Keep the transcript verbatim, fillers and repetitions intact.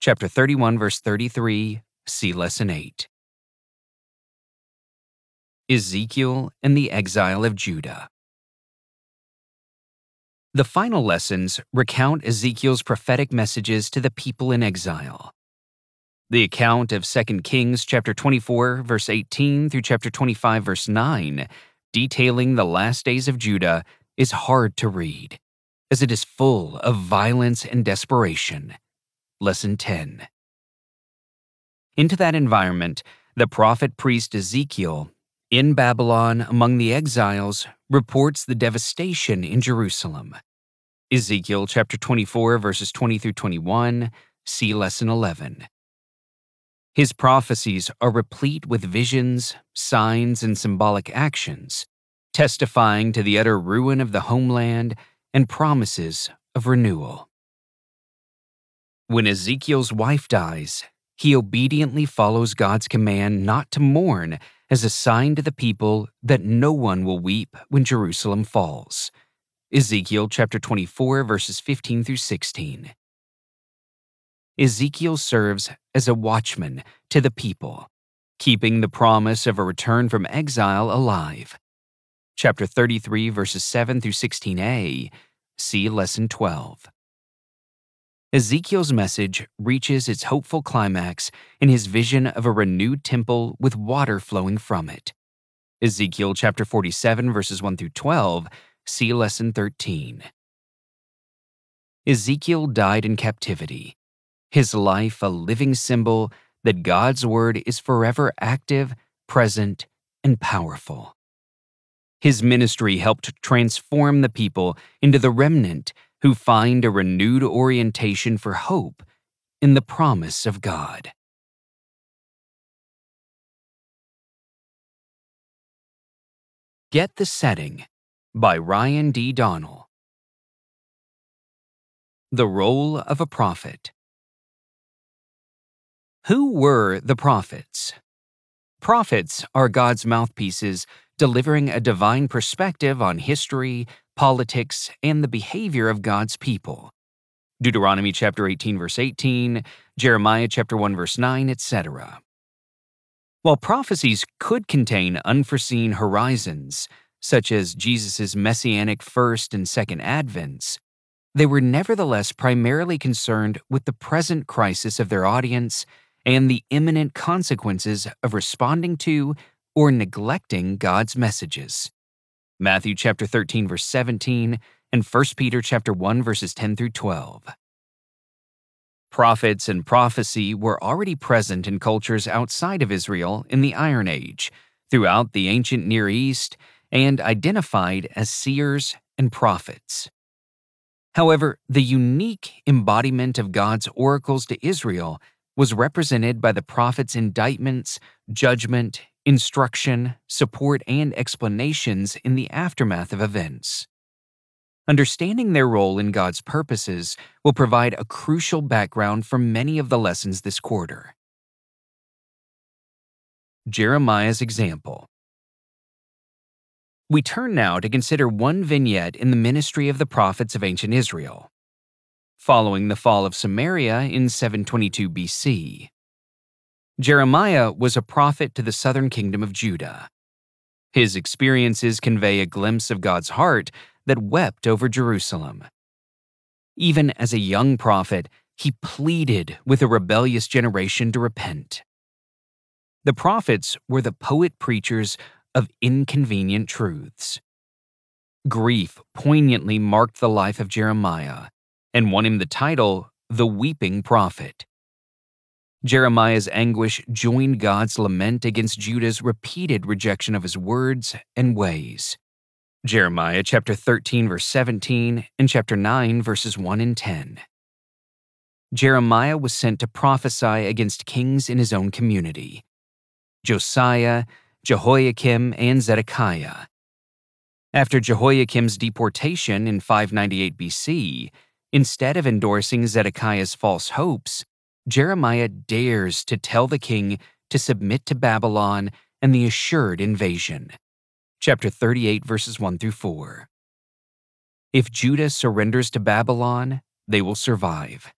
Chapter thirty-one, verse thirty-three, see Lesson eight. Ezekiel and the Exile of Judah. The final lessons recount Ezekiel's prophetic messages to the people in exile. The account of Second Kings chapter twenty-four, verse eighteen through chapter twenty-five, verse nine, detailing the last days of Judah, is hard to read, as it is full of violence and desperation. Lesson ten. Into that environment, the prophet-priest Ezekiel, in Babylon among the exiles, reports the devastation in Jerusalem. Ezekiel chapter twenty-four, verses twenty through twenty-one, see Lesson eleven. His prophecies are replete with visions, signs, and symbolic actions, testifying to the utter ruin of the homeland and promises of renewal. When Ezekiel's wife dies, he obediently follows God's command not to mourn as a sign to the people that no one will weep when Jerusalem falls. Ezekiel chapter twenty-four, verses fifteen through sixteen. Ezekiel serves as a watchman to the people, keeping the promise of a return from exile alive. Chapter thirty-three, verses seven through sixteen a, see Lesson twelve. Ezekiel's message reaches its hopeful climax in his vision of a renewed temple with water flowing from it. Ezekiel chapter forty-seven, verses one through twelve, see Lesson thirteen. Ezekiel died in captivity, his life a living symbol that God's word is forever active, present, and powerful. His ministry helped transform the people into the remnant who find a renewed orientation for hope in the promise of God. Get the Setting by Ryan D. Donnell. The Role of a Prophet. Who were the prophets? Prophets are God's mouthpieces delivering a divine perspective on history, politics, and the behavior of God's people. Deuteronomy chapter eighteen, verse eighteen, Jeremiah chapter one, verse nine, et cetera. While prophecies could contain unforeseen horizons, such as Jesus' messianic first and second advents, they were nevertheless primarily concerned with the present crisis of their audience and the imminent consequences of responding to or neglecting God's messages. Matthew chapter thirteen, verse seventeen, and First Peter chapter one, verses ten through twelve. Prophets and prophecy were already present in cultures outside of Israel in the Iron Age, throughout the ancient Near East, and identified as seers and prophets. However, the unique embodiment of God's oracles to Israel was represented by the prophet's indictments, judgment, instruction, support, and explanations in the aftermath of events. Understanding their role in God's purposes will provide a crucial background for many of the lessons this quarter. Jeremiah's example. We turn now to consider one vignette in the ministry of the prophets of ancient Israel. Following the fall of Samaria in seven twenty-two B C, Jeremiah was a prophet to the southern kingdom of Judah. His experiences convey a glimpse of God's heart that wept over Jerusalem. Even as a young prophet, he pleaded with a rebellious generation to repent. The prophets were the poet-preachers of inconvenient truths. Grief poignantly marked the life of Jeremiah and won him the title, the Weeping Prophet. Jeremiah's anguish joined God's lament against Judah's repeated rejection of his words and ways. Jeremiah chapter thirteen, verse seventeen, and chapter nine, verses one and ten. Jeremiah was sent to prophesy against kings in his own community: Josiah, Jehoiakim, and Zedekiah. After Jehoiakim's deportation in five ninety-eight B C, instead of endorsing Zedekiah's false hopes, Jeremiah dares to tell the king to submit to Babylon and the assured invasion. Chapter thirty-eight, verses one through four. If Judah surrenders to Babylon, they will survive.